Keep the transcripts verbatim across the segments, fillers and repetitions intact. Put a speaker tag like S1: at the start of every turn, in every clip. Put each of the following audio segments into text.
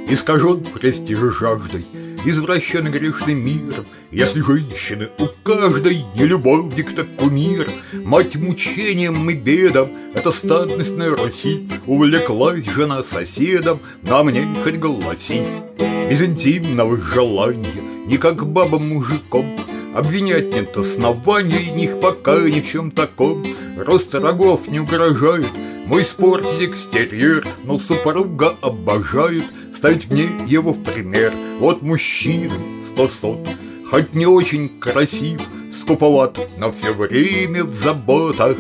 S1: искажен престиж жаждой, извращен грешный мир. Если женщины у каждой не любовник, так кумир. Мать мучением и бедам, эта стадность на Руси. Увлеклась жена соседом, на мне хоть гласи. Без интимного желания, не как бабам мужиком, обвинять нет оснований, них пока ни в чем таком. Рост рогов не угрожает, мой спортить экстерьер, но супруга обожает ставить мне его в пример. Вот мужчина сто сот, хоть не очень красив, скуповат, но все время в заботах.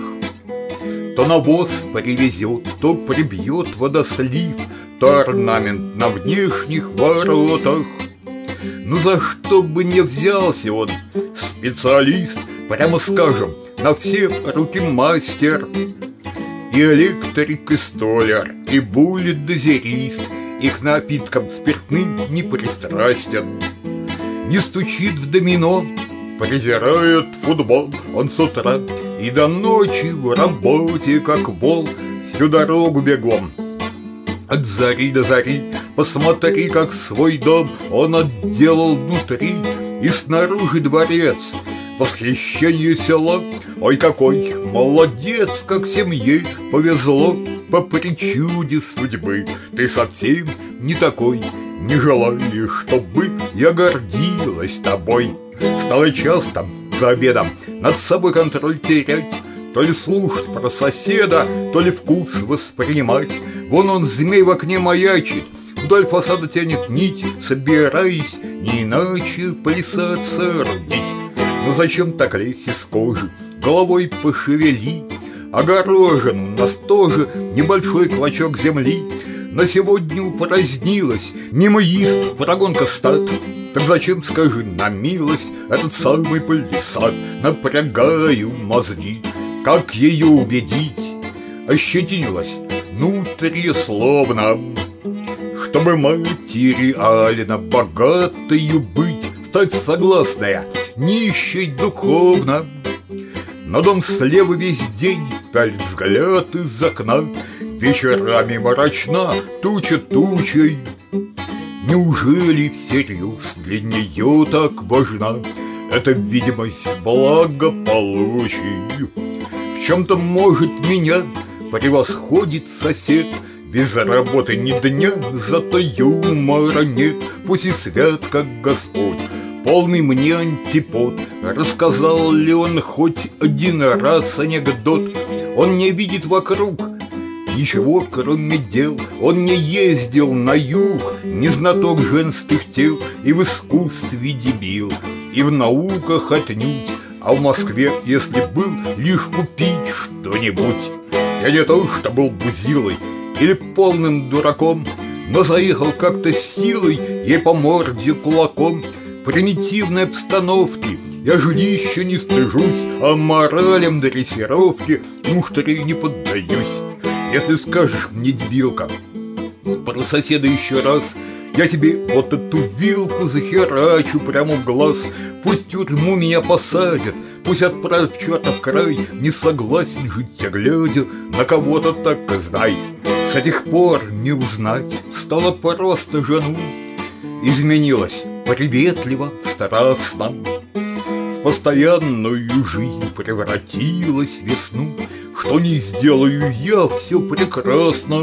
S1: То навоз привезет, то прибьет водослив, то орнамент на внешних воротах. Ну за что бы не взялся он, специалист, прямо скажем, на все руки мастер. И электрик, и столяр, и буллет-дозерист, и к напиткам спиртным не пристрастен. Не стучит в домино, презирает футбол. Он с утра и до ночи в работе, как вол, всю дорогу бегом. От зари до зари, посмотри, как свой дом он отделал внутри и снаружи дворец. Восхищение села, ой, какой молодец, как семье повезло. По причуде судьбы ты совсем не такой. Не желаю, чтобы я гордилась тобой. Стала часто за обедом над собой контроль терять, то ли слушать про соседа, то ли вкус воспринимать. Вон он, змей, в окне маячит, вдоль фасада тянет нить, собираясь не иначе плясаться, рубить. Но зачем так лезть из кожи, головой пошевели? Огорожен у нас тоже небольшой клочок земли. На сегодня упразднилась, мимо ист прогонка стад. Так зачем, скажи на милость, этот самый палисад? Напрягаю мозги, как ее убедить? Ощетинилась внутри словно, чтобы материально богатою быть, стать согласная, нищей духовно. На дом слева весь день пялит взгляд из окна, вечерами мрачна туча тучей. Неужели всерьез для нее так важна эта видимость благополучия? В чем-то, может, меня превосходит сосед, без работы ни дня, зато юмора нет. Пусть и свят, как Господь, полный мне антипод. Рассказал ли он хоть один раз анекдот? Он не видит вокруг ничего, кроме дел. Он не ездил на юг, не знаток женских тел, и в искусстве дебил, и в науках отнюдь. А в Москве, если был, лишь купить что-нибудь. Я не то, что был бузилой или полным дураком, но заехал как-то с силой ей по морде кулаком. Примитивной обстановки я жилища не стыжусь, а моралям дрессировки муштре не поддаюсь. Если скажешь мне, дебилка, про соседа еще раз, я тебе вот эту вилку захерачу прямо в глаз. Пусть в тюрьму меня посадят, пусть отправят в чертов край. Не согласен жить я, глядя на кого-то, так и знай. С тех пор не узнать, стало просто жену. Изменилась приветливо, страстно, в постоянную жизнь превратилась весну. Что не сделаю я, все прекрасно.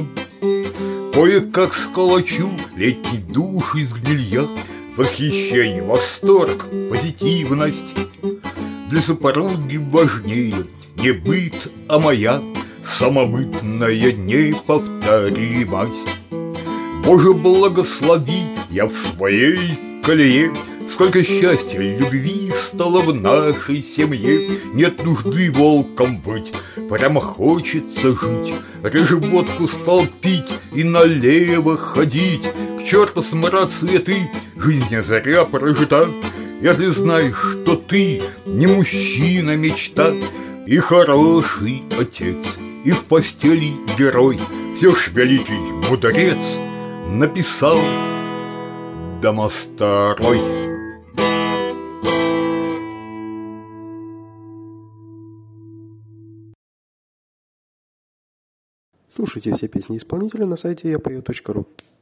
S1: Кое-как сколочу летний душ из гнилья. Восхищение, восторг, позитивность. Для супруги важнее не быт, а моя самобытная неповторимость. Боже, благослови, я в своей колее. Сколько счастья, любви стало в нашей семье. Нет нужды волком быть, прямо хочется жить. Реже водку стал пить и налево ходить. К черту смрад цветы, жизнь не зря прожита. Если знаешь, что ты не мужчина, мечта, и хороший отец, и в постели герой, все ж великий мудрец написал домострой.
S2: Слушайте все песни исполнителя на сайте я пою точка ру.